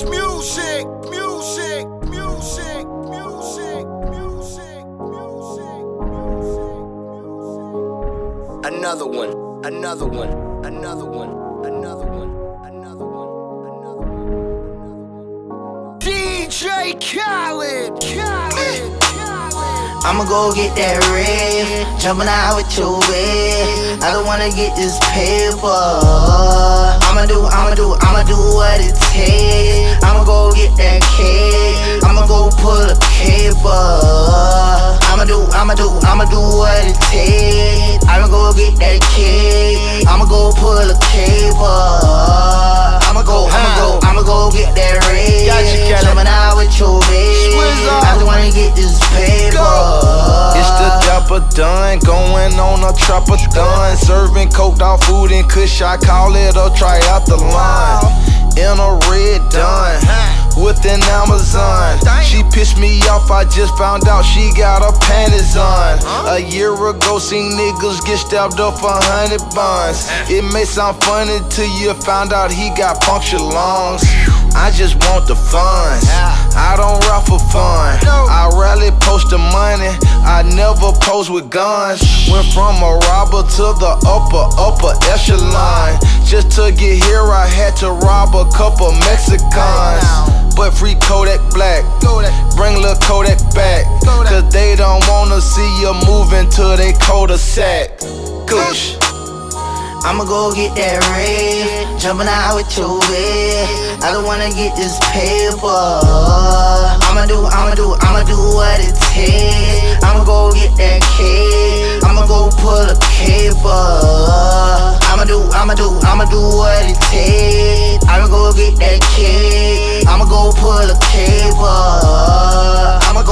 It's music, music, music, music, music, music, music. Another one, another one, another one, another one, another one, another one. DJ Khaled, Khaled. I'ma go get that red, jumping out with your bed. I don't wanna get this paper. I'ma do what it takes. I'ma go get that cake. I'ma go pull a caper. I'ma do what it takes. I'ma go get that cake. I'ma go pull a caper. I'ma go get that red, jumping out with your bed. I just wanna get this paper. It's the Dapper Done, going on a trapper done. Serving coke dog food and kush, I call it a triathlon. In a red done, with an Amazon. She pissed me off, I just found out she got her panties on. A year ago, seen niggas get stabbed up for 100 bonds. It may sound funny till you found out he got punctured lungs. I just want the funds, I don't rap for fun. I rarely post the money, I never pose with guns. Went from a robber to the upper echelon. Just to get here I had to rob a couple Mexicans. But free Kodak Black, bring lil' Kodak back. Cause they don't wanna see you moving to they cul-de-sac. Goosh. I'ma go get that red, jumping out with your bed. I don't wanna get this paper. I'ma do what it takes. I'ma go get that cake. I'ma go pull a caper. I'ma do what it takes. I'ma go get that cake. I'ma go pull a caper. I'ma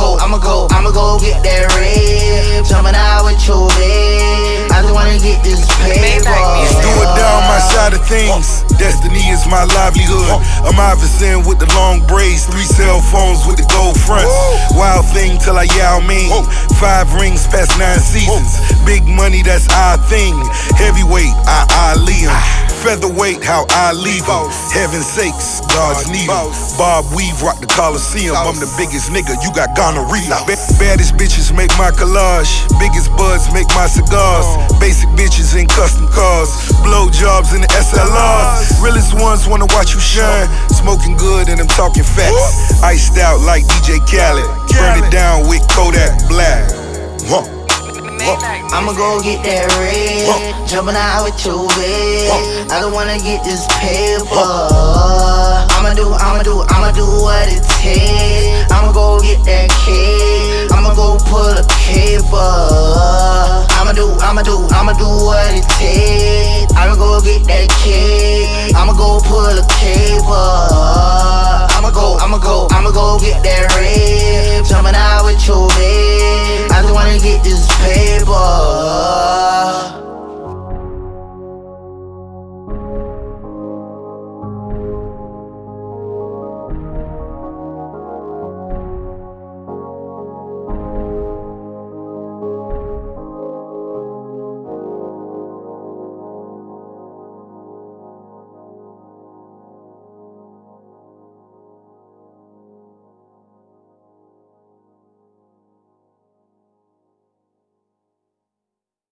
go get that red, jumping out with your bed. I just wanna get this paper. Do it down my side of things. Destiny is my livelihood. I'm Iverson with the long braids, 3 cell phones with the gold fronts. Wild thing till I Yao Ming. 5 rings past 9 seasons. Big money, that's our thing. Heavyweight, I leave him. Featherweight, how I leave him. Heaven's sakes, God's need him. Bob Weave rock the Coliseum. I'm the biggest nigga, you got gonorrhea. Baddest bitches make my collage. Biggest buds make my cigars. Basic bitches in custom cars. Blow jobs in the SLRs. Realest ones wanna watch you shine. Smoking good and I'm talking facts. Iced out like DJ Khaled. Burn it down with Kodak Black. I'ma go get that red, jumping out with your bed. I don't wanna get this paper. I'ma do what it takes. I'ma go get that cake. I'ma go pull a caper. I'ma do what it takes. I'ma go get that cake. I'ma go pull a caper. I'ma go get that red, jumping out with your bed. I just wanna get this paper.